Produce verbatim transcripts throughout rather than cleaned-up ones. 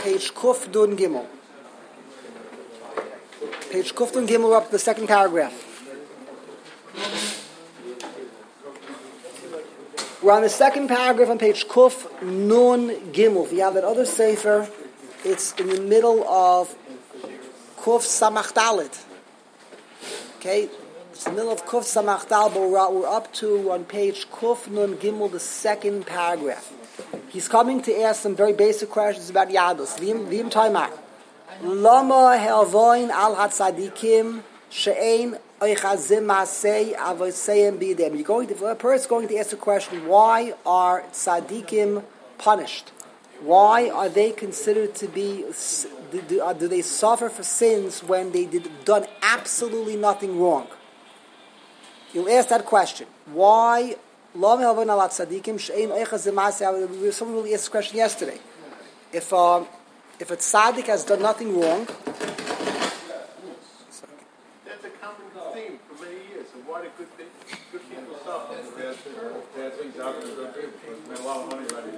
page Kuf Dun Gimel. Page Kuf Dun Gimel, we're up to the second paragraph. We're on the second paragraph on page Kuf Nun Gimel. If you have that other sefer, it's in the middle of Kuf Samach Dalet. Okay, it's the middle of Kuf Samach Dalet, but we're, we're up to on page Kuf Nun Gimel, the second paragraph. He's coming to ask some very basic questions about Yadus. V'im v'im Taimar. Lama helvoin al hatzadikim she'ein oichazim masei avoseim b'idem. You're going to, a person is going to ask the question: why are tzadikim punished? Why are they considered to be? Do, do they suffer for sins when they did done absolutely nothing wrong? You'll ask that question. Why? Someone really asked this question yesterday. If um, if a tzaddik has done nothing wrong, that's a common theme for many years. So why do good things, good people suffer? Bad things happen to good people. Spend a lot of money right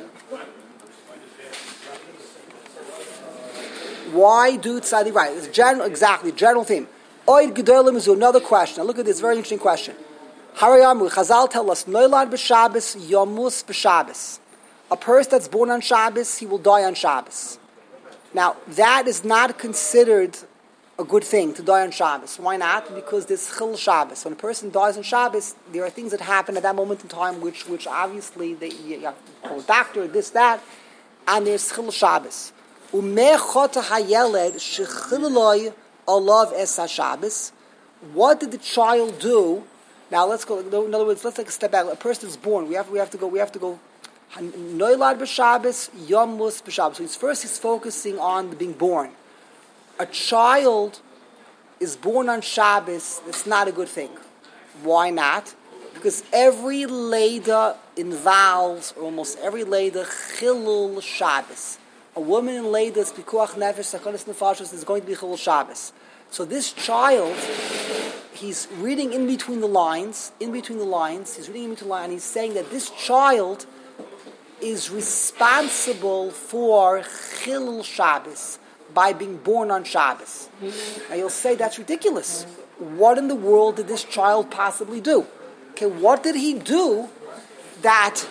now. Why do tzaddik right? It's general, exactly general theme. Oid gedolim is another question. Now look at this very interesting question. Harayamu, Chazal tell us, Noilad b'Shabbos, Yomus b'Shabbos. A person that's born on Shabbos, he will die on Shabbos. Now, that is not considered a good thing, to die on Shabbos. Why not? Because there's Chil Shabbos. When a person dies on Shabbos, there are things that happen at that moment in time which which obviously, they, you have to call a doctor, this, that, and there's Chil Shabbos. Umeh chota hayeled shechiloloi olav es ha-Shabbos. What did the child do? Now let's go. In other words, let's take a step back. A person is born. We have. We have to go. We have to go. Noilad b'Shabbos, Yomus b'Shabbos. So he's first. He's focusing on being born. A child is born on Shabbos. It's not a good thing. Why not? Because every Leda involves, or almost every Leda, Chilul Shabbos. A woman in Leda is Pikuach Nefesh, Sakonis Nefashos, is going to be Chilul Shabbos. So this child, he's reading in between the lines, in between the lines, he's reading in between the lines, and he's saying that this child is responsible for Chilul Shabbos by being born on Shabbos. Now you'll say that's ridiculous. What in the world did this child possibly do? Okay, what did he do that,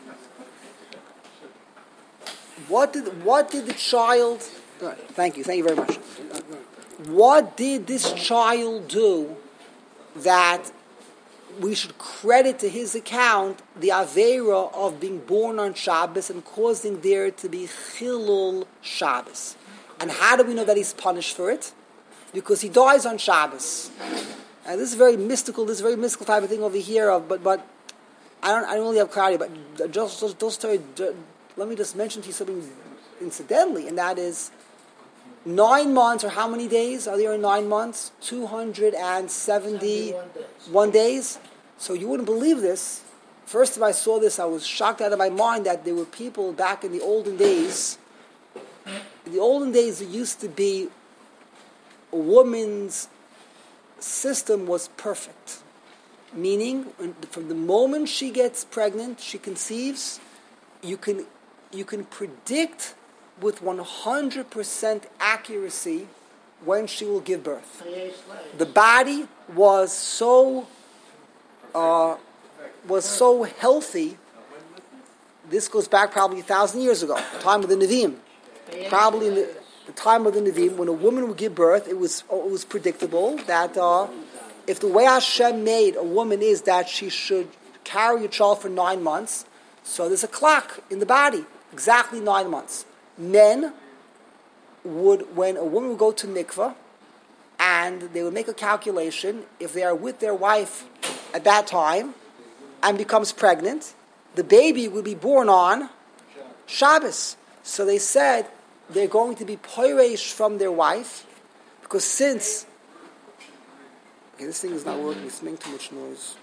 what did, what did the child, thank you, thank you very much. What did this child do that we should credit to his account the Aveira of being born on Shabbos and causing there to be Chilul Shabbos? And how do we know that he's punished for it? Because he dies on Shabbos. And this is very mystical, this is a very mystical type of thing over here, of, but but I don't I don't really have clarity, but just, just, just, just let me just mention to you something incidentally, and that is Nine months, or how many days are there in nine months? two hundred seventy-one days. So you wouldn't believe this. First time I saw this, I was shocked out of my mind that there were people back in the olden days. In the olden days, it used to be a woman's system was perfect. Meaning, from the moment she gets pregnant, she conceives, you can you can predict with one hundred percent accuracy when she will give birth. The body was so uh, was so healthy. This goes back probably a thousand years ago, the time of the Nevi'im. Probably in the, the time of the Nevi'im, when a woman would give birth, it was it was predictable that uh, if the way Hashem made a woman is that she should carry a child for nine months, so there's a clock in the body, exactly nine months. Men would, when a woman would go to mikveh, and they would make a calculation, if they are with their wife at that time, and becomes pregnant, the baby would be born on Shabbos. So they said they're going to be poiresh from their wife, because since... Okay, this thing is not working, it's making too much noise.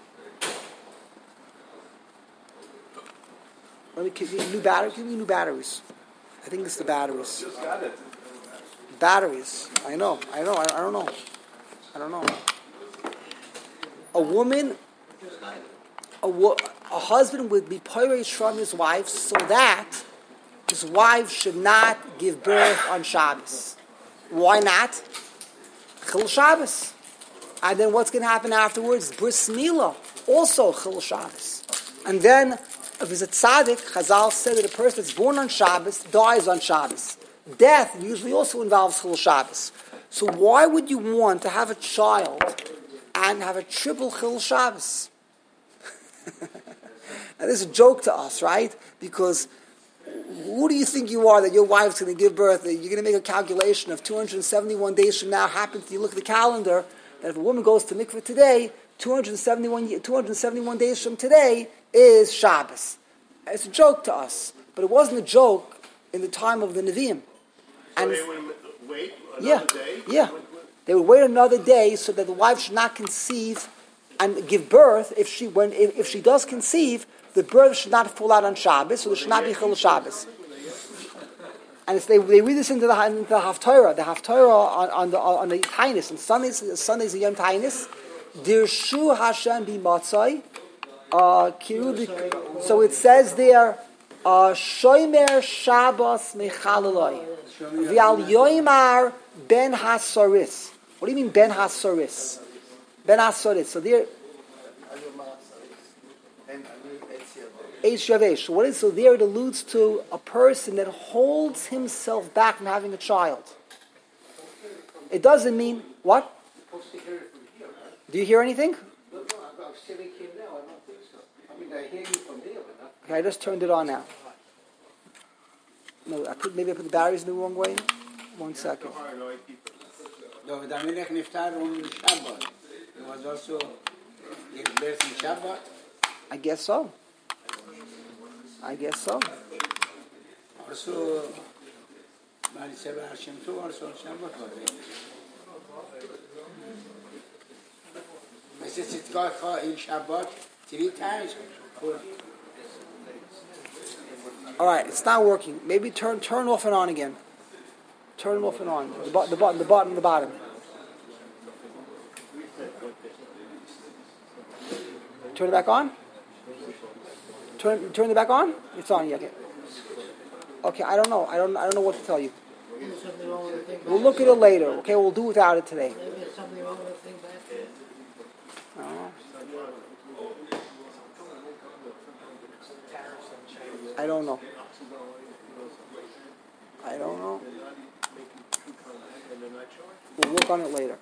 Let me give you new batteries. Give me new batteries. I think it's the batteries. Just got it. Batteries. I know. I know. I, I don't know. I don't know. A woman, a, wo- a husband would be poiresh from his wife so that his wife should not give birth on Shabbos. Why not? Chil Shabbos. And then what's going to happen afterwards? Bris Milah, also Chil Shabbos. And then, if it's a tzaddik, Chazal said that a person that's born on Shabbos dies on Shabbos. Death usually also involves Chil Shabbos. So why would you want to have a child and have a triple Chil Shabbos? Now this is a joke to us, right? Because who do you think you are that your wife's going to give birth? That you're going to make a calculation of two hundred seventy-one days from now. Happens to you look at the calendar that if a woman goes to mikveh today, two hundred seventy-one, two hundred seventy-one days from today is Shabbos. It's a joke to us, but it wasn't a joke in the time of the Nevi'im. So and they would wait another yeah, day? yeah, they would wait another day so that the wife should not conceive and give birth. If she when if, if she does conceive, the birth should not fall out on Shabbos, so there should not be Chil Shabbos. And it's, they, they read this into the, into the Haftarah, the Haftarah on, on the on the Tainus, and Sundays, Sundays and Yom Tainus. Dirshu Hashem b'matzai, uh, kiru. So it says there, uh, Shomer Shabbos mechalaloi, v'al yoimar ben hasaris. What do you mean ben hasaris? Ben hasaris. So there. Eish Yavesh. What is so there? It alludes to a person that holds himself back from having a child. It doesn't mean what? Do you hear anything? Okay, I just turned it on now. No, I put maybe I put the batteries in the wrong way. One second. David Amelech niftar on Shabbat. It was also gave birth in Shabbat. I guess so. I guess so. Also, Marisela Hashem too, also on Shabbat. I said it got in Shabbat three times. All right, it's not working. Maybe turn turn off and on again. Turn it off and on. The, bu- the button, the button, the bottom. Turn it back on. Turn turn it back on. It's on. Yeah. Okay. Okay. I don't know. I don't. I don't know what to tell you. We'll look at it later. Okay. We'll do without it today. Maybe there's something wrong with the thing back there. I don't know. I don't know. I don't know. We'll work on it later.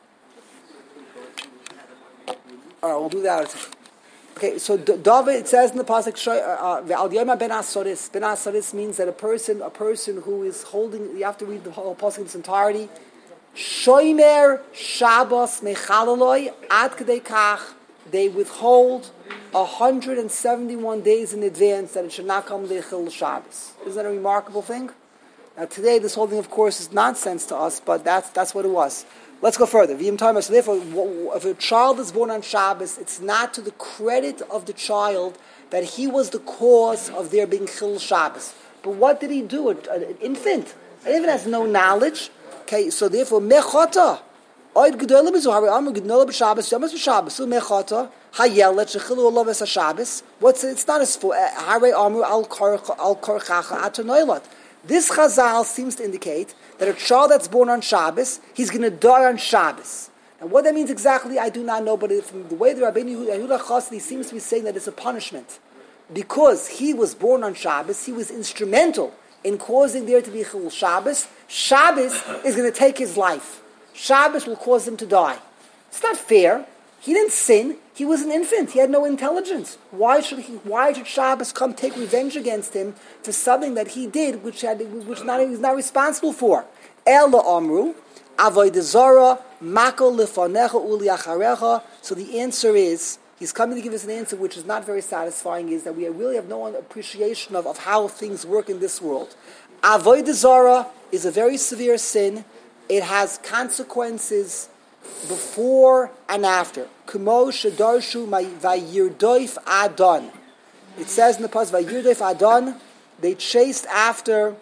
All right, we'll do that. Okay, so David, it says in the pasuk, "Al Yoma ben Asoris." Ben Asoris means that a person, a person who is holding. You have to read the whole pasuk in its entirety. Shomer Shabbos mechalaloi ad kedei kach. They withhold one hundred seventy-one days in advance that it should not come to Chil Shabbos. Isn't that a remarkable thing? Now today, this whole thing, of course, is nonsense to us, but that's that's what it was. Let's go further. So therefore, if a child is born on Shabbos, it's not to the credit of the child that he was the cause of there being Chil Shabbos. But what did he do? An infant. An infant has no knowledge. Okay, so therefore, mechata. Oid gedolim izuhari amr gedolim b'Shabbos yamas b'Shabbos. So mechata hayelet shechilu olav es Shabbos. What's it's not as for hare amr al kor al korchacha atonoilat. This Chazal seems to indicate that a child that's born on Shabbos, he's going to die on Shabbos. And what that means exactly, I do not know, but from the way the Rabbeinu Yehuda Chassidus seems to be saying that it's a punishment. Because he was born on Shabbos, he was instrumental in causing there to be Chil Shabbos. Shabbos is going to take his life. Shabbos will cause him to die. It's not fair. He didn't sin. He was an infant. He had no intelligence. Why should he? Why should Shabbos come take revenge against him for something that he did, which had, which not, he was not responsible for? Ela amru, avodah zara, makol lefanecha uli acharecha. So the answer is, he's coming to give us an answer which is not very satisfying. Is that we really have no appreciation of, of how things work in this world. Avodah zara is a very severe sin. It has consequences before and after. Kumo shedarshu vayirdoif adon. It says in the pasuk vayirdoif adon. They chased after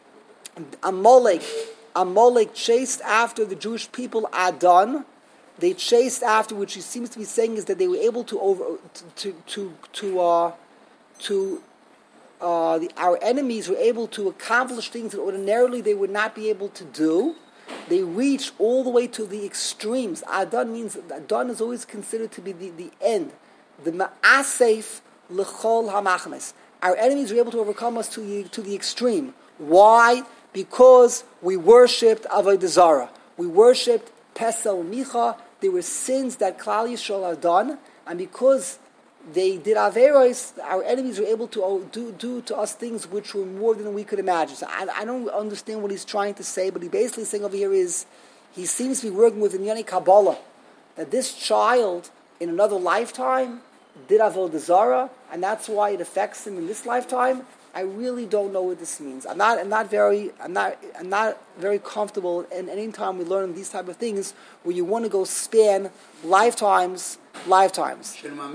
Amalek. Amalek chased after the Jewish people Adon. They chased after, which he seems to be saying is that they were able to over to to to uh, to uh, the, our enemies were able to accomplish things that ordinarily they would not be able to do. They reach all the way to the extremes. Adon means, Adon is always considered to be the, the end. The ma'asef l'chol hamachnes. Our enemies were able to overcome us to the, to the extreme. Why? Because we worshipped Avodah Zarah. We worshipped Pesel Micha. There were sins that Klal Yisrael had done, and because they did Averos, our enemies were able to do, do to us things which were more than we could imagine. So I, I don't understand what he's trying to say, but he basically saying over here is, he seems to be working with Inyani Kabbalah, that this child in another lifetime did Avodah Zarah, and that's why it affects him in this lifetime. I really don't know what this means. I'm not. I'm not very. I'm not. I'm not very comfortable. And any time we learn these type of things, where you want to go span lifetimes, lifetimes. Is not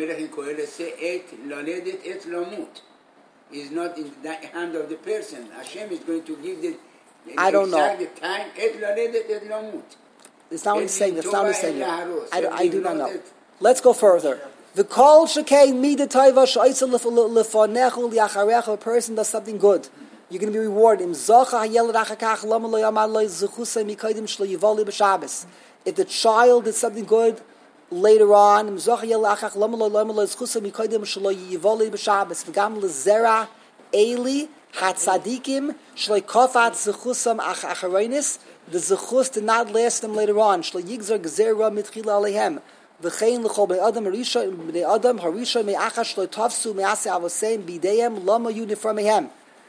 in the hand of the person. Hashem is going to give the. I don't know. The time. Et laledet et lamut. It's not what he's saying. That's not what he's saying. I, I do not know. Let's go further. The kol shekein mida taiva she'aisa lefanechu liacharecha. A person does something good, you're going to be rewarded. Im zacha hayelad achakach lama lo yamad lo zechusay mikaydim shlo yivali b'Shabbos. If the child did something good later on, im zacha hayelad achakach lama lo yamad lo zechusay mikaydim shlo yivali b'Shabbos. V'gam lezera eli hatzadikim shlo kofat zechusam achareinis. The zechus did not last them later on. Shlo yigzar gezerah mitchila alehem. V'chein l'chol b'nei adam harisha b'nei adam harisha me'achash lo tafsu me'aseh avoseim b'ideyem lama yunifar mehem.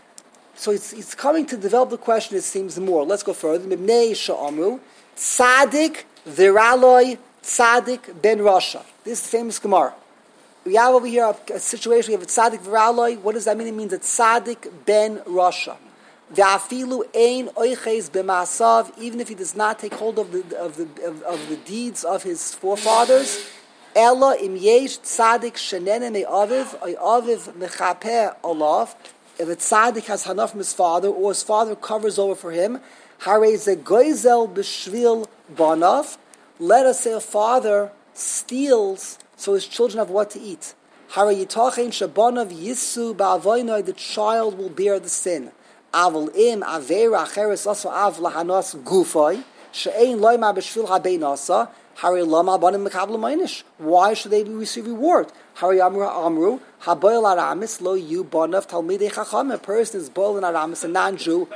So it's, it's coming to develop the question, it seems, more. Let's go further. Mibnei sha'amru tzadik viraloi tzadik ben rasha. This is the famous Gemara. We have over here a, a situation. We have a tzadik viraloi. What does that mean? It means a tzadik ben rasha. V'afilu ein oiches b'maasav, even if he does not take hold of the of the of, of the deeds of his forefathers. Ella im yesh tzaddik shenene me'aviv oy aviv mechaper olav. If a tzaddik has hanaf from his father, or his father covers over for him, harei ze goizel b'shvil banav. Let us say a father steals so his children have what to eat. Harei yitachein shabanav yisu ba'avoinoi, the child will bear the sin. Aval im avera acheres also av lahanos gufay she'ein loyma b'shvil habeinasa hari lama banim mekabel meinish. Why should they be receive reward? Hari amru amru haboil aramis lo yu banav talmidei chacham. A person is boil in aramis, a non-Jew.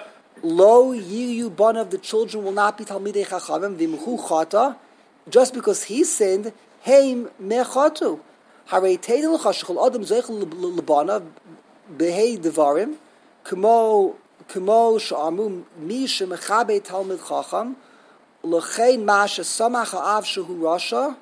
Lo yu banav, the children will not be talmidei chachamim. V'imhu chata, just because he sinned. Heim mechatu. Hari teidel chashchol adam zeichel lebanav behei devarim. Kmo kmo shamu mi shemechabe talmid chacham lechein ma shesamach ha'av shehu rasha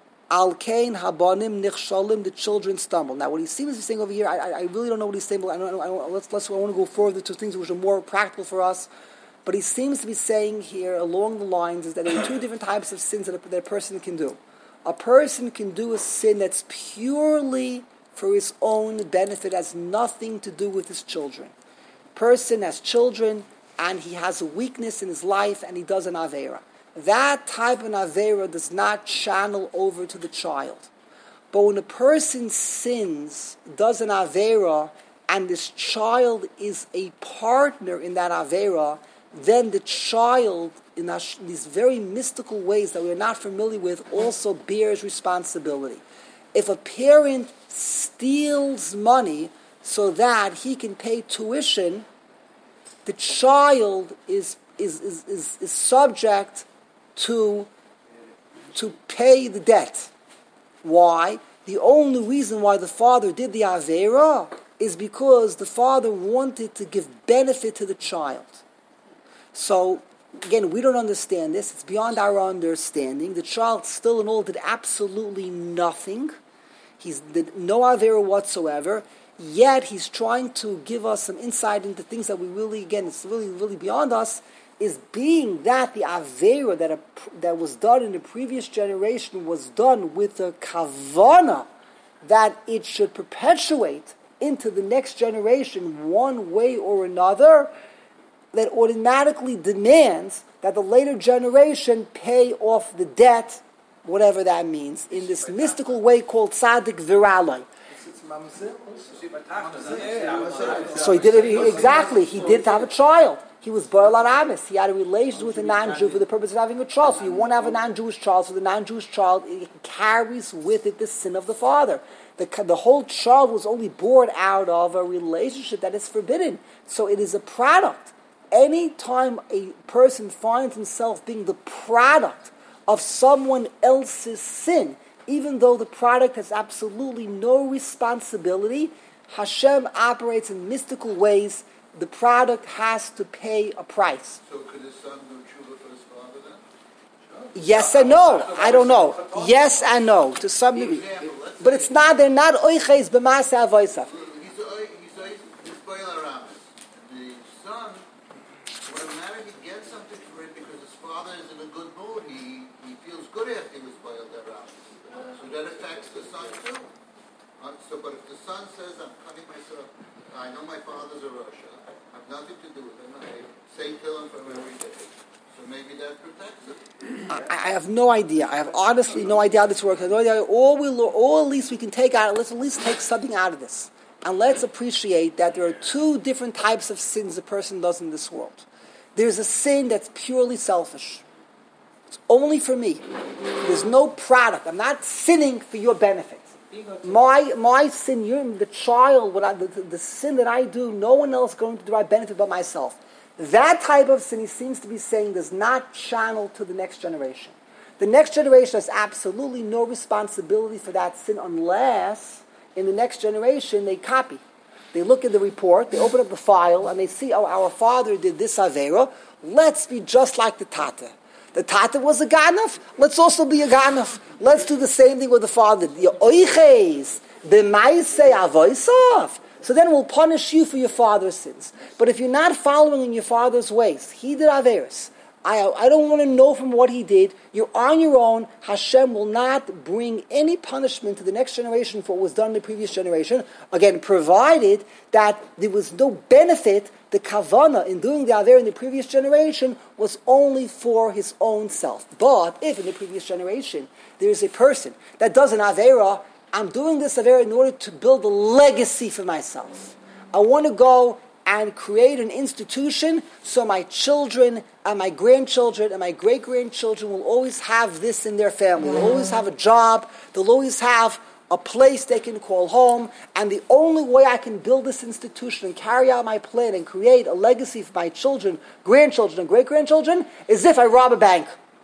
al kein habanim nichshalim, the children stumble. Now, what he seems to be saying over here, I, I, I really don't know what he's saying. But I don't, I don't, let's let's I want to go further to things which are more practical for us. But he seems to be saying here along the lines is that there are two different types of sins that a, that a person can do. A person can do a sin that's purely for his own benefit, has nothing to do with his children. Person has children and he has a weakness in his life and he does an avera. That type of an avera does not channel over to the child. But when a person sins, does an avera, and this child is a partner in that avera, then the child, in these very mystical ways that we're not familiar with, also bears responsibility. If a parent steals money so that he can pay tuition, the child is is is, is, is subject to to pay the debt. Why? The only reason why the father did the avera is because the father wanted to give benefit to the child. So again, we don't understand this. It's beyond our understanding. The child still and all did absolutely nothing. He's did no avera whatsoever. Yet he's trying to give us some insight into things that we really, again, it's really, really beyond us, is being that the avera that, a, that was done in the previous generation was done with the kavana that it should perpetuate into the next generation one way or another, that automatically demands that the later generation pay off the debt, whatever that means, in this mystical way called tzaddik viralai. So he did it, exactly, he did to have a child. He was Baal Aramis. He had a relation with a non-Jew for the purpose of having a child. So you want to have a non-Jewish child, so the non-Jewish child, it carries with it the sin of the father. The, the whole child was only born out of a relationship that is forbidden. So it is a product. Any time a person finds himself being the product of someone else's sin, even though the product has absolutely no responsibility, Hashem operates in mystical ways. The product has to pay a price. So could his son do tshuva for his father then? Yes and no. I don't know. Yes and no to some degree, but it's not. They're not oiches b'maaseh avosav. He's he's he's Baal Aramis. The son, automatically gets something for it because his father is in a good mood. He he feels good after he was Baal Aramis. So that affects the son too. Uh, so, but if the son says, "I'm cutting myself," I know my father's a Russia. I have nothing to do with him. I say kill him from every day. So maybe that protects him. I, I have no idea. I have honestly no idea how this works. I have no idea. All we, all at least we can take out. Let's at least take something out of this, and let's appreciate that there are two different types of sins a person does in this world. There's a sin that's purely selfish. It's only for me. There's no product. I'm not sinning for your benefit. My my sin, you're the child, what I, the, the, the sin that I do, no one else is going to derive benefit but myself. That type of sin, he seems to be saying, does not channel to the next generation. The next generation has absolutely no responsibility for that sin unless in the next generation they copy. They look at the report, they open up the file, and they see, oh, our father did this Avera. Let's be just like the Tata. The Tata was a Ganaf. Let's also be a Ganaf. Let's do the same thing with the father. So then we'll punish you for your father's sins. But if you're not following in your father's ways, he did Averis. I, I don't want to know from what he did. You're on your own. Hashem will not bring any punishment to the next generation for what was done in the previous generation. Again, provided that there was no benefit. The kavana in doing the Aver in the previous generation was only for his own self. But if in the previous generation there is a person that does an Avera, I'm doing this Avera in order to build a legacy for myself. I want to go and create an institution so my children and my grandchildren and my great-grandchildren will always have this in their family. They'll always have a job. They'll always have a place they can call home, and the only way I can build this institution and carry out my plan and create a legacy for my children, grandchildren, and great-grandchildren is if I rob a bank.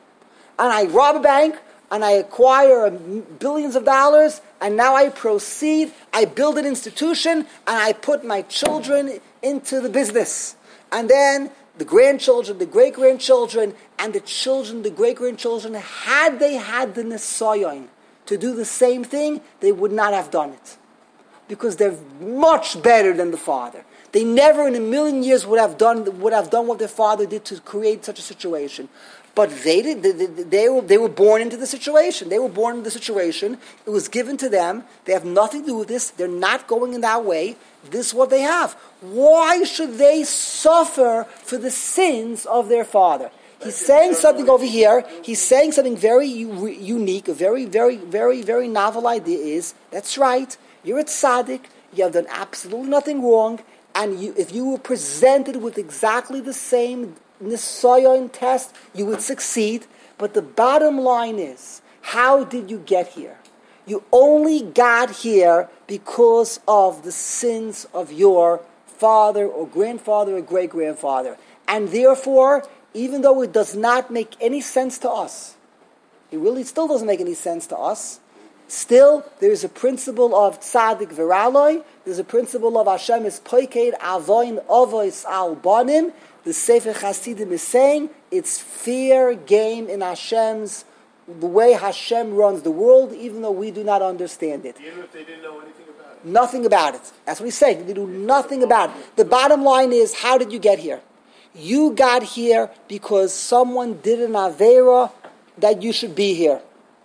And I rob a bank, and I acquire billions of dollars, and now I proceed, I build an institution, and I put my children into the business. And then the grandchildren, the great-grandchildren, and the children, the great-grandchildren, had they had the Nesayon to do the same thing, they would not have done it. Because they're much better than the father. They never in a million years would have done would have done what their father did to create such a situation. But they did. They, they, they, were, they were born into the situation. They were born into the situation. It was given to them. They have nothing to do with this. They're not going in that way. This is what they have. Why should they suffer for the sins of their father? He's saying something over here. He's saying something very u- unique, a very, very, very, very novel idea is, that's right, you're a tzaddik, you have done absolutely nothing wrong, and you, if you were presented with exactly the same Nisayon test, you would succeed. But the bottom line is, how did you get here? You only got here because of the sins of your father or grandfather or great-grandfather. And therefore, even though it does not make any sense to us, it really still doesn't make any sense to us, still there is a principle of tzaddik v'raloi, there's a principle of Hashem is poiked avoin ovois al banim. The Sefer Chasidim is saying it's fair game in Hashem's, the way Hashem runs the world, even though we do not understand it. Even if they didn't know anything about it. Nothing about it. That's what he's saying. They do nothing about it. The bottom line is, how did you get here? You got here because someone did an Avera that you should be here.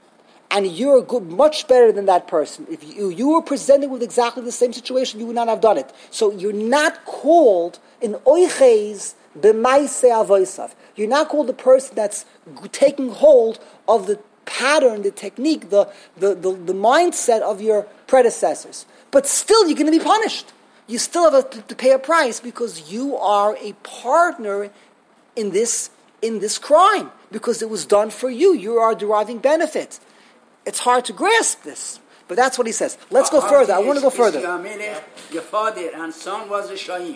And you're good, much better than that person. If you, you were presented with exactly the same situation, you would not have done it. So you're not called an oiches b'maisei avosav. You're not called the person that's taking hold of the pattern, the technique, the, the, the, the mindset of your predecessors. But still, you're going to be punished. You still have to pay a price because you are a partner in this in this crime because it was done for you. You are deriving benefit. It's hard to grasp this, but that's what he says. Let's go further. I want to go further. Your father and son was a Shaim.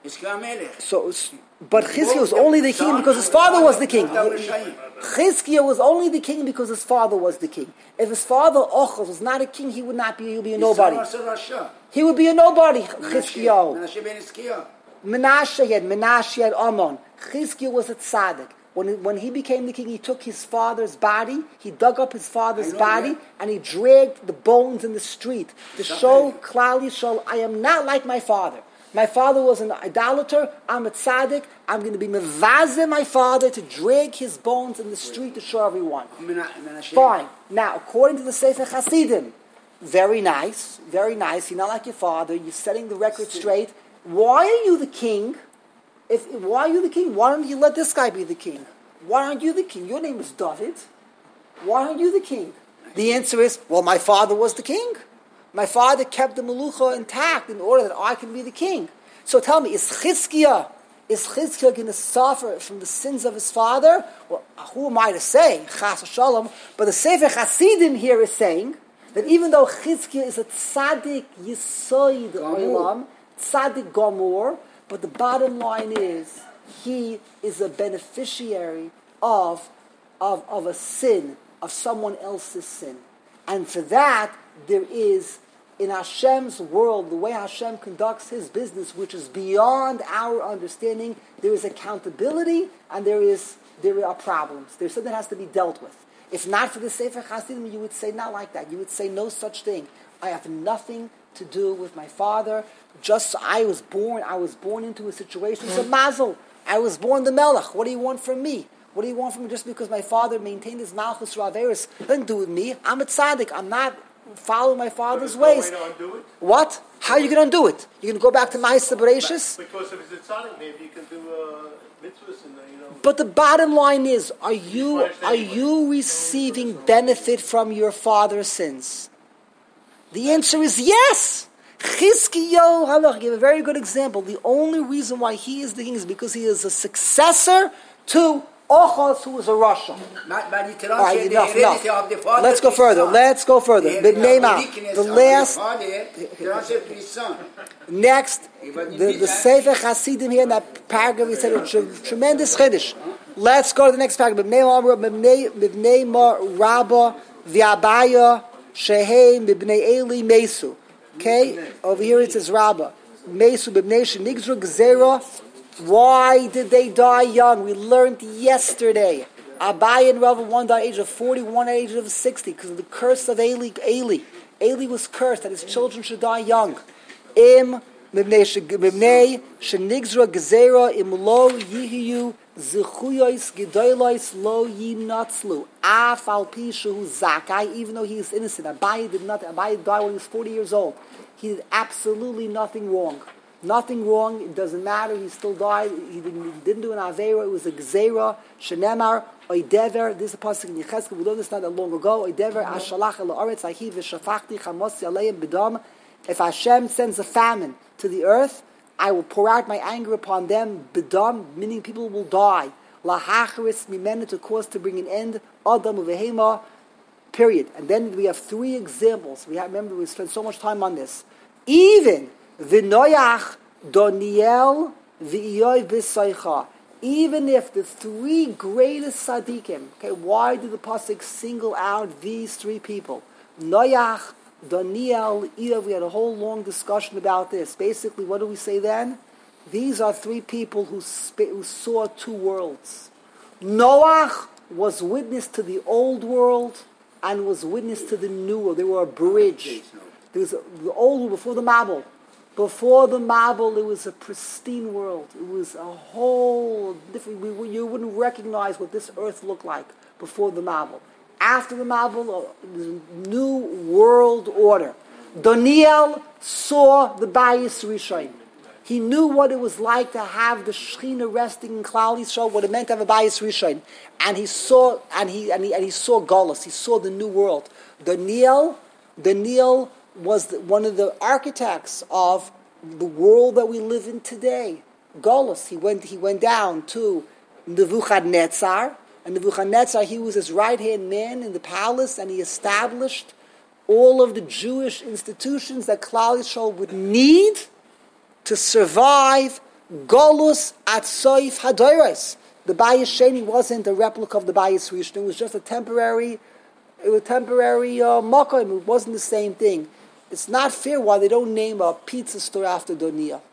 So, but Chizkiah was only the king because his father was the king. Chizkiah was only the king because his father was the king. If his father Ochel was not a king, he would not be. He would be a nobody. He would be a nobody. Chizkiah. Menashe had Menashe had Amon. Chizkiah was a tzaddik. When he, when he became the king, he took his father's body, he dug up his father's know, body, yeah. and he dragged the bones in the street to show Klal Yisrael, I am not like my father. My father was an idolater, I'm a tzaddik, I'm going to be mevazeh my father to drag his bones in the street to show everyone. Fine. Now, according to the Sefer Hasidim, very nice, very nice, you're not like your father, you're setting the record straight. Why are you the king? If, why are you the king? Why don't you let this guy be the king? Why aren't you the king? Your name is David. Why aren't you the king? The answer is, well, my father was the king. My father kept the Melucha intact in order that I can be the king. So tell me, is Chizkiah, is Chizkiah going to suffer from the sins of his father? Well, who am I to say? Chas v'shalom. But the Sefer Hasidim here is saying that even though Chizkiah is a tzaddik yisoid olam, tzaddik gomor, but the bottom line is, he is a beneficiary of, of, of a sin, of someone else's sin. And for that, there is, in Hashem's world, the way Hashem conducts his business, which is beyond our understanding, there is accountability and there is there are problems. There's something that has to be dealt with. If not for the Sefer Hasidim, you would say not like that. You would say no such thing. I have nothing to do with my father. Just I was born, I was born into a situation. It's a mazel. I was born the melech. What do you want from me? What do you want from me just because my father maintained his malchus raveris? Nothing to do with me. I'm a tzaddik. I'm not following my father's ways. No way to undo it? What? How are you going to undo it? You're going to go back to Ma'aseh Bereishis? Because if it's a tzaddik, maybe you can do uh, mitzvahs and you know. But the bottom line is, are you are you receiving benefit from your father's sins? The answer is yes. Chizkiyahu Halach gave a very good example. The only reason why he is the king is because he is a successor to Ochos, who was a Rasha. Right, enough, enough. Let's go further. Let's go further. B'nei the last. Next, the, the Sefer Hasidim here in that paragraph, he said a tre- tremendous chiddush. Let's go to the next paragraph. B'nei Ma Rabba V'Abaya Shehem B'nei Eli Mesu. Okay, over here it says Rabbah. Mesu b'bnei shenigzru gzera. Why did they die young? We learned yesterday. Abai and Rabbah, one died at the age of forty, one at the age of sixty, because of the curse of Eli. Eli, Eli was cursed that his children should die young. Im b'bnei shenigzru gzera im lo yihiyu zichuyos gedolos lo yinatzlu. Af al pi shehu zakai, even though he is innocent. Abai did nothing. Abai died when he was forty years old. He did absolutely nothing wrong. Nothing wrong. It doesn't matter. He still died. He didn't, he didn't do an avera. It was a gzeira. Shenemar oidever. This is a pasuk in Yechezkel. We learned this not that long ago. Oidever ashalach el haaretz ahi v'shafachti chamosi aleim b'dam. If Hashem sends a famine to the earth, I will pour out my anger upon them, b'dam, meaning people will die. Lahacharis mimenu, to cause to bring an end. Adam uvehema, period. And then we have three examples. We have, remember, we spent so much time on this. Even v'noyach, Doniel, v'iyov b'soicha. Even if the three greatest tzaddikim, okay, why did the pasuk single out these three people? Noyach, Daniel, Iyov, we had a whole long discussion about this. Basically, what do we say then? These are three people who, sp- who saw two worlds. Noach was witness to the old world and was witness to the new world. They were a bridge. There was a, the old world before the Mabul. Before the Mabul, it was a pristine world. It was a whole different. We, you wouldn't recognize what this earth looked like before the Mabul. After the Mabul, there's a new world order. Daniel saw the Bayis Rishon. He knew what it was like to have the Shechina resting in Klal Yisrael, what it meant to have a Bayis Rishon, and he saw and he and he and he saw Golus. He saw the new world. Daniel, Daniel was the, one of the architects of the world that we live in today. Golus. He went. He went down to Nebuchadnezzar, and Nebuchadnezzar, he was his right-hand man in the palace, and he established all of the Jewish institutions that Klal Yisrael would need to survive Golus Atzoif Hadoros. The Bayis Sheni wasn't a replica of the Bayis Rishon. It was just a temporary, it was a temporary uh, makom. It wasn't the same thing. It's not fair why they don't name a pizza store after Doniel.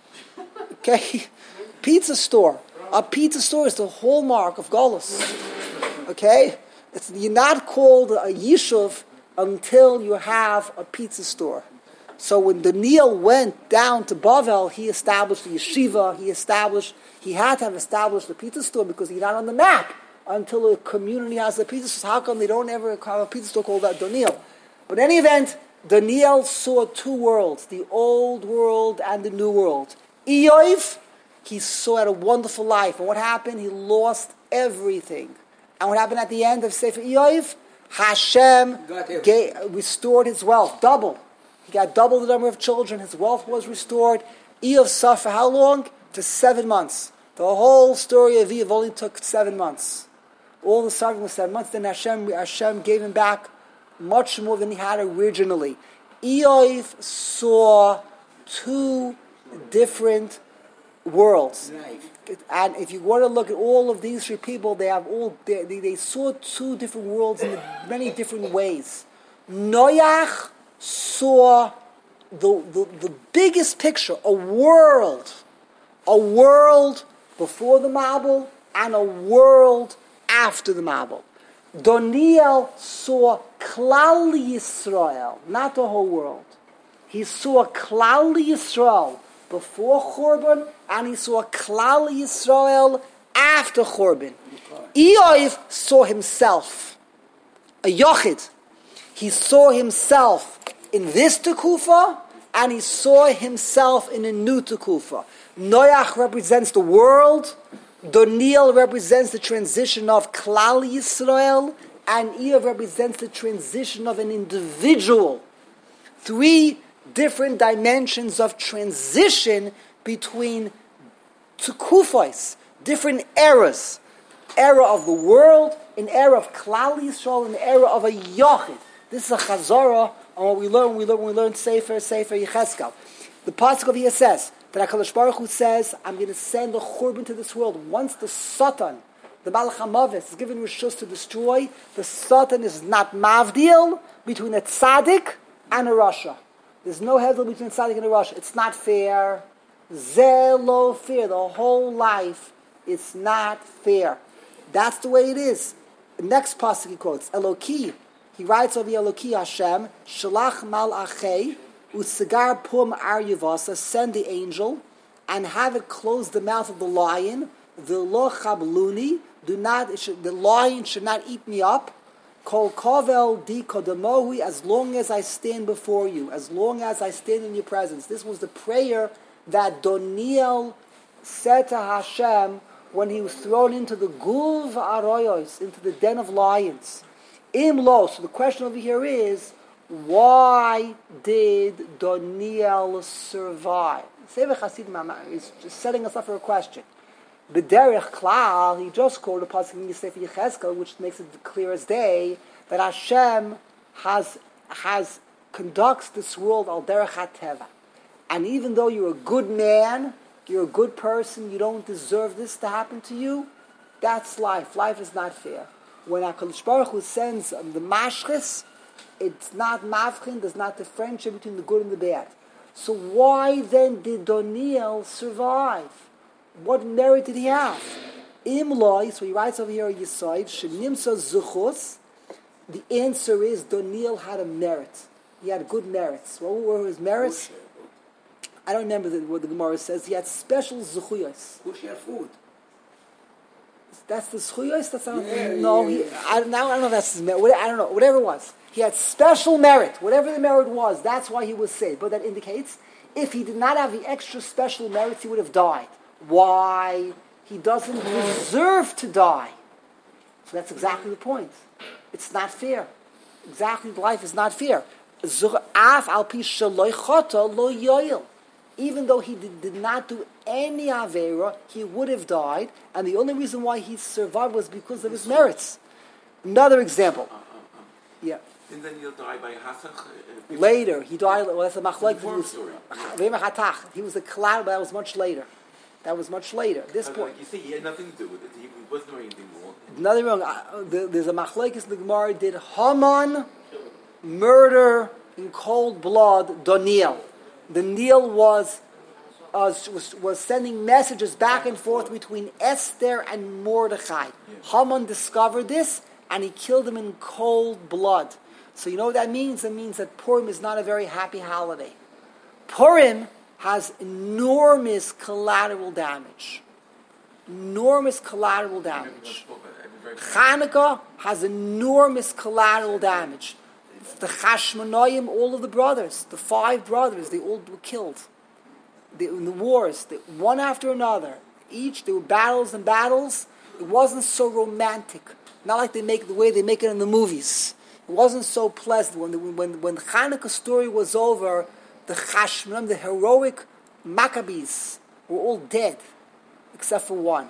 Okay, pizza store. A pizza store is the hallmark of Golus. Okay, it's, you're not called a yishuv until you have a pizza store. So when Daniel went down to Bavel, he established a yeshiva. He established. He had to have established a pizza store because he's not on the map until a community has a pizza store. So how come they don't ever have a pizza store called that Daniel? But in any event, Daniel saw two worlds: the old world and the new world. Eoiv, he saw had a wonderful life. And what happened? He lost everything. And what happened at the end of Sefer Eoiv? Hashem gave, restored his wealth, double. He got double the number of children. His wealth was restored. Eoiv suffered for how long? For seven months. The whole story of Eoiv only took seven months. All the suffering was seven months. Then Hashem, Hashem gave him back much more than he had originally. Eoiv saw two different worlds. Life. And if you want to look at all of these three people, they have all they, they, they saw two different worlds in many different ways. Noach saw the, the the biggest picture, a world, a world before the Mabul and a world after the Mabul. Daniel saw Klal Yisrael, not the whole world. He saw Klal Yisrael before Churban, and he saw Klal Yisrael after Churban. Eoiv saw himself, a Yochid. He saw himself in this Tekufa, and he saw himself in a new Tekufa. Noach represents the world, Daniel represents the transition of Klal Yisrael, and Eoiv represents the transition of an individual. Three different dimensions of transition between Tekufos, different eras. Era of the world, an era of Klal Yisrael, an era of a Yochid. This is a Chazorah on what we learn when we learn, when we learn Sefer, Sefer Yechezkel. The pasuk of here says that HaKadosh Baruch Hu says, I'm going to send a Churban to this world. Once the Satan, the Malach HaMavis, is given Rishus to destroy, the Satan is not Mavdil between a Tzaddik and a Rasha. There's no hevel between a Tzaddik and a Rasha. It's not fair. Zelo fair. The whole life, it's not fair. That's the way it is. The next pasuk he quotes, Eloki. He writes over Eloki Hashem, Shalach mal achei, u'segar pum ar yivasa, send the angel, and have it close the mouth of the lion, v'lo chabluni, do not, it should, the lion should not eat me up, kol kovel di kodamohui, as long as I stand before you, as long as I stand in your presence. This was the prayer that Daniel said to Hashem when he was thrown into the Guv Aroyos, into the den of lions. Imlo. So the question over here is, why did Daniel survive? Sefer Chasidim is just setting us up for a question. B'derech klal, he just quoted a pasuk in Sefer Yechezkel, which makes it clear as day that Hashem has has conducts this world al derech hateva. And even though you're a good man, you're a good person, you don't deserve this to happen to you, that's life. Life is not fair. When HaKadosh Baruch Hu sends um, the mashchis, it's not mavchin, there's not the friendship between the good and the bad. So why then did Daniel survive? What merit did he have? Imloi, so he writes over here on Yesod, Shenimsa Zuchus, the answer is Daniel had a merit. He had good merits. What were his merits? I don't remember the, what the Gemara says. He had special zuchuyos. Who shared food? That's the zuchuyos? That's not, Yeah, no, yeah, he, yeah. I, now I don't know if that's his merit. I don't know. Whatever it was. He had special merit. Whatever the merit was, that's why he was saved. But that indicates if he did not have the extra special merits, he would have died. Why? He doesn't deserve to die. So that's exactly the point. It's not fair. Exactly, life is not fair. Af al pi shaloi chata lo yoyel. Even though he did, did not do any avera, he would have died, and the only reason why he survived was because of his merits. Another example. Uh, uh, uh. Yeah. And then he'll die by Hasach. Uh, Later, he died. Well, that's a machlek. He Form was story. He was a cloud, but that was much later. That was much later. This Uh, point. Like you say, he had nothing to do with it. He wasn't doing anything wrong. Nothing wrong. Uh, there- There's a machlekes in the Gemara. Did Haman murder in cold blood Daniel? Daniel was, uh, was was sending messages back and forth between Esther and Mordechai. Haman discovered this and he killed him in cold blood. So you know what that means? It means that Purim is not a very happy holiday. Purim has enormous collateral damage. Enormous collateral damage. Hanukkah has enormous collateral damage. The Chashmonaim, all of the brothers, the five brothers, they all were killed. They, in the wars, they, one after another. Each, there were battles and battles. It wasn't so romantic. Not like they make the way they make it in the movies. It wasn't so pleasant. When the, when, when the Hanukkah story was over, the Chashmonaim, the heroic Maccabees, were all dead, except for one.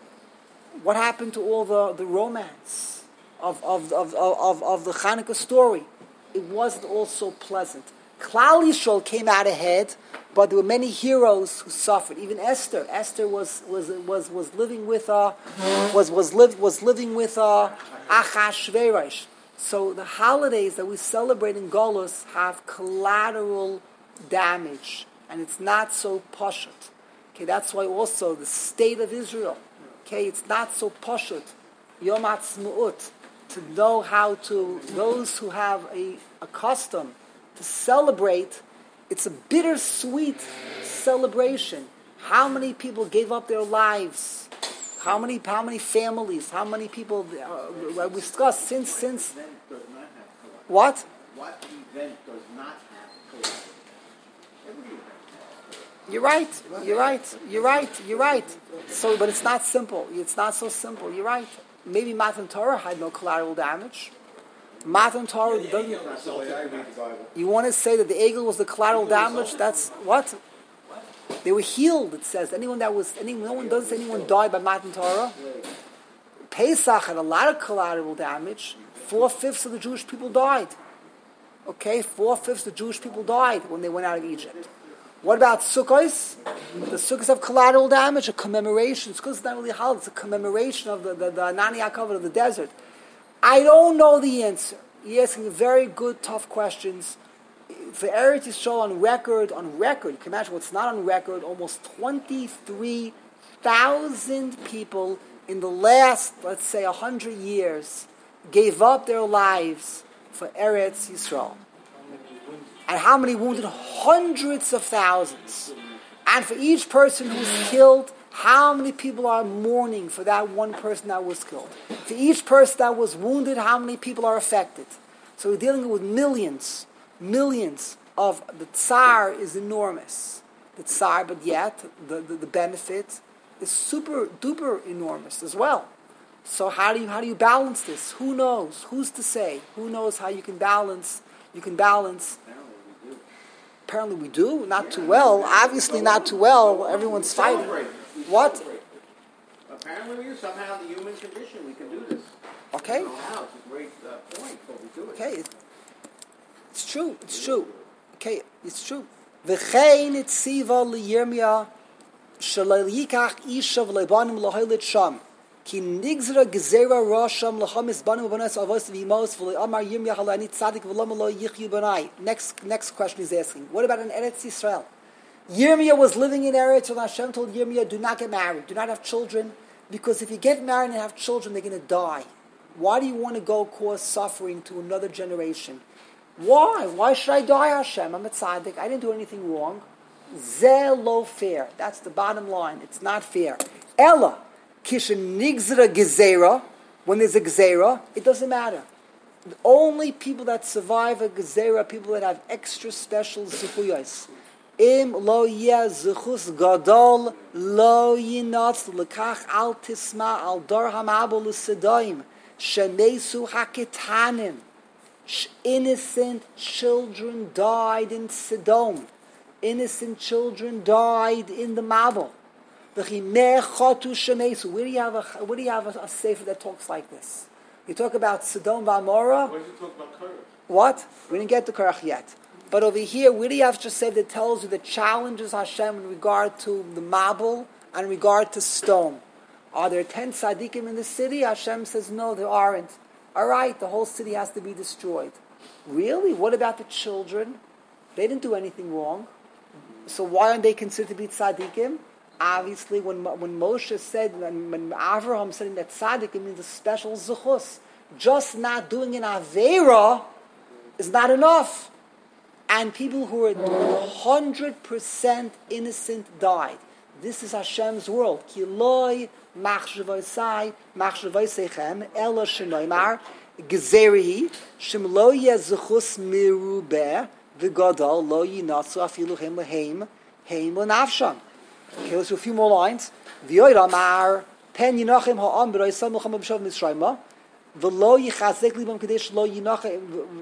What happened to all the, the romance of, of, of, of, of the Hanukkah story? It wasn't all so pleasant. Klal Yisrael came out ahead, but there were many heroes who suffered. Even Esther. Esther was was was, was living with uh, was was live, was living with uh, Achashverosh. So the holidays that we celebrate in Golus have collateral damage, and it's not so pashut. Okay, that's why also the state of Israel. Okay, it's not so pashut. Yom Ha'atzmaut, to know how to, those who have a, a custom to celebrate, it's a bittersweet celebration. How many people gave up their lives? How many how many families? How many people uh, we discussed since since what? What event does not have collateral? Every event. You're right. You're right. You're right. You're right. So, but it's not simple. It's not so simple. You're right. Maybe Matan Torah had no collateral damage. Matan Torah doesn't. You want to say that the Egel was the collateral damage? That's what? They were healed. It says anyone that was anyone. No one doesn't say anyone died by Matan Torah. Pesach had a lot of collateral damage. Four fifths of the Jewish people died. Okay, four fifths of the Jewish people died when they went out of Egypt. What about Sukkos? The Sukkos have collateral damage, a commemoration. Sukkos is not really a holiday, it's a commemoration of the, the, the Anani Yaakov of the desert. I don't know the answer. You're asking very good, tough questions. For Eretz Yisrael on record, on record, you can imagine what's not on record, almost twenty-three thousand people in the last, let's say, one hundred years gave up their lives for Eretz Yisrael. And how many wounded? Hundreds of thousands. And for each person who's killed, how many people are mourning for that one person that was killed? For each person that was wounded, how many people are affected? So we're dealing with millions, millions of, the tsar is enormous. The tsar, but yet the, the, the benefit is super duper enormous as well. So how do you how do you balance this? Who knows? Who's to say? Who knows how you can balance? You can balance. Apparently we do, not too well. Obviously not too well. Everyone's fighting. What? Apparently we do. Somehow the human condition, we can do this. Okay. I don't know how. It's a great uh, point, but we do it. Okay. It's true. It's true. Okay. It's true. V'chein etziva liyirmiyah shelo yikach isha v'leibanim laholit sham. Ki nigzra gezera rosham lachamis banim v'banas avos v'imos v'le'amar yirmiyah halani tzadik v'lama lo yichyu banai. Next, next question he's asking. What about in Eretz Yisrael? Yirmiyah was living in Eretz, and Hashem told Yirmiyah, do not get married, do not have children, because if you get married and have children, they're going to die. Why do you want to go cause suffering to another generation? Why? Why should I die, Hashem? I'm a tzaddik. I didn't do anything wrong. Zeh lo fair. That's the bottom line. It's not fair. Ella, kishen nigzera gezera, when there's a gezera, it doesn't matter. The only people that survive a gezera are people that have extra special zechuyos. Im lo yeh zechus gadol lo yinatz lekach al tisma al dar hamabol u'sedaim shemesu haketanim. Ch- innocent children died in Sodom. Innocent children died in the Mabel. Where do you have a where do you have a, a sefer that talks like this? You talk about Sodom V'Amorah. Why did you talk about Korach? What? We didn't get to Korach yet. But over here, where do you have a sefer that tells you the challenges Hashem in regard to the Mabel and in regard to Stone? Are there ten tzaddikim in the city? Hashem says no, there aren't. All right, the whole city has to be destroyed. Really? What about the children? They didn't do anything wrong. So why aren't they considered to be tzaddikim? Obviously, when when Moshe said, when, when Avraham said that tzaddik, it means a special zuchus. Just not doing an avera is not enough. And people who are one hundred percent innocent died. This is Hashem's world. Ki loy machshavosai machshavosechem ela shenoimar gezerihi shem lo yezuchus mirubeh v'gadol lo yinatzu afilu hem lehem hem lenafsham. Okay, let's do a few more lines. V'yoyr amar pen yinachim ha'am b'roisam l'cham b'shav mitzrayma v'lo yichazek libam kadesh lo yinachim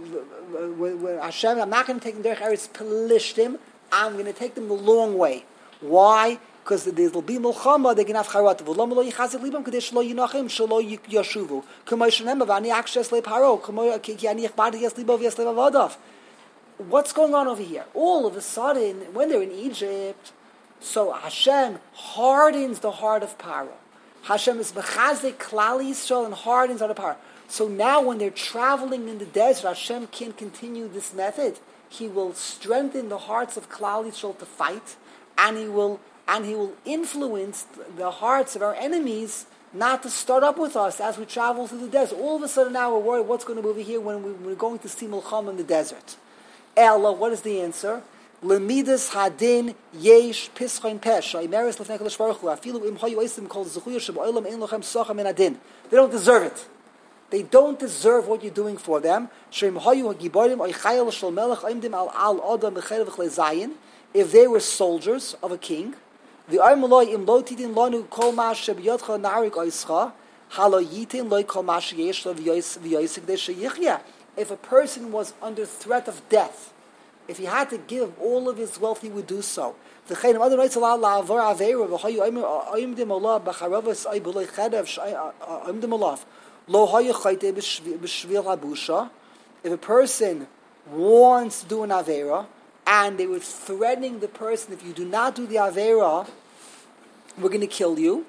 Hashem, I'm not going to take them derech eretz pelishtim. I'm going to take them the long way. Why? Because there will be milchama. They're going to have charat. V'lo lo yichazek libam kadesh lo yinachim shelo yashuvu. K'may shenem v'ani akshes le'paro. K'may ki ani ichbad yes libo v'yes le'vadav. What's going on over here? All of a sudden, when they're in Egypt, so Hashem hardens the heart of Paro. Hashem is mechazik klal Yisrael and hardens the heart of Paro. So now when they're traveling in the desert, Hashem can continue this method. He will strengthen the hearts of Klal Yisrael to fight, and he will and he will influence the hearts of our enemies not to start up with us as we travel through the desert. All of a sudden now we're worried what's going to be over here when we, we're going to see Milcham in the desert. Ella, what is the answer? Lemidas hadin yesh pischain pesha imeres lefnei Kadosh Baruch Hu afilu im hayu eisim kol zuchuya sheba'olam ein lochem socha min adin. They don't deserve it. They don't deserve what you're doing for them. If they were soldiers of a king, if a person was under threat of death, if he had to give all of his wealth, he would do so. If a person wants to do an Avera, and they were threatening the person, if you do not do the Avera, we're going to kill you.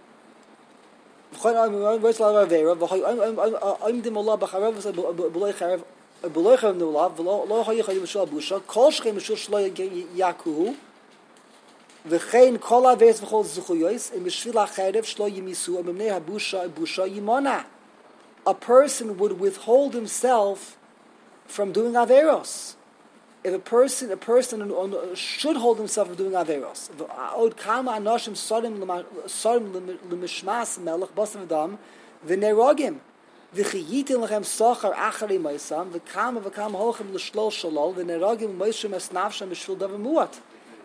V'chein kol averes v'chol zuchuyos im b'shvil ha'cherev shlo yimisu im b'nei habusha busha yimona. A person would withhold himself from doing averos. If a person, a person should hold himself from doing averos. Od kama anoshim sorim sorim l'mishmas melech basam v'dam v'nerogim v'chiyitin lechem sochar acharei moisam v'kama v'kama holchem l'shlol shalol v'nerogim moishim es nafsham b'shvil davar muat.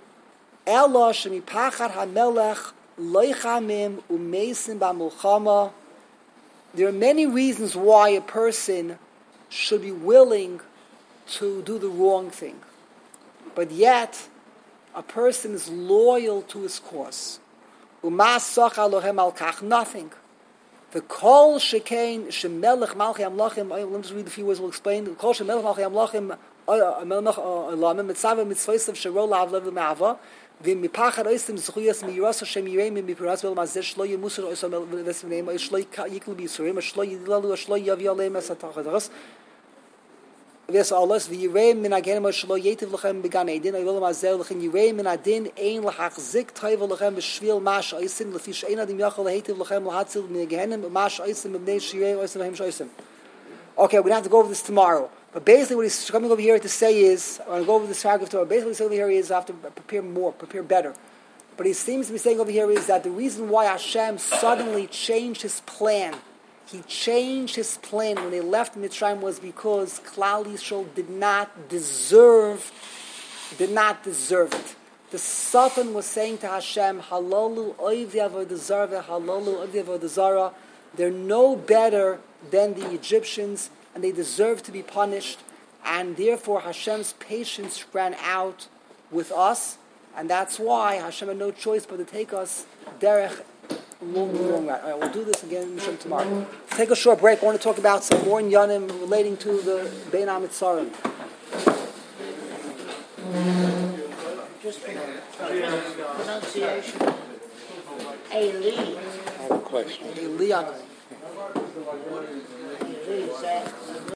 Ela shemipachar hamelech loichamim umeisim b'mulchama. There are many reasons why a person should be willing to do the wrong thing, but yet a person is loyal to his cause. Umas socha lohem al kach, nothing. The kol shekain shemelech malchi amlachim. Let me just read a few words. We'll explain. The kol shemelech malchi amlachim melech olamim mitzvah mitzvaysav shero lav lev ma'ava. V'mipachar oisim zchuyas miyiras Hashem yireim mipiras vel mazeh shlo yemusar oisam vesvneim shlo yiklu b'yisurim shlo yilalu shlo yavi aleim esatachadaras ves alas v'yireim min agenim shlo yetiv lechem began edin oivel mazeh lechem yireim min adin ein lachzik tayvel lechem b'shvil mash oisim lefish ein adim yachol hetiv lechem lahatzil min gehenim mash oisim b'nei shirei oisim lehem shoisim. Okay, we're going to have to go over this tomorrow. But basically what he's coming over here to say is, I'm going to go over this paragraph tomorrow, basically what he's saying over here is I have to prepare more, prepare better. But he seems to be saying over here is that the reason why Hashem suddenly changed his plan, he changed his plan when they left Mitzrayim was because Klal Yisrael did not deserve, did not deserve it. The Satan was saying to Hashem, Halalu oiv avodah zara, Halalu oiv avodah zara. They're no better than the Egyptians, and they deserve to be punished. and therefore Hashem's patience ran out with us, and that's why Hashem had no choice but to take us derech long, long route. All right, we'll do this again Hashem, tomorrow. Take a short break. I want to talk about some more inyanim relating to the Bein HaMitzarim. Just pronunciation. Eli. I have a question. Eliyahu. Eli is that.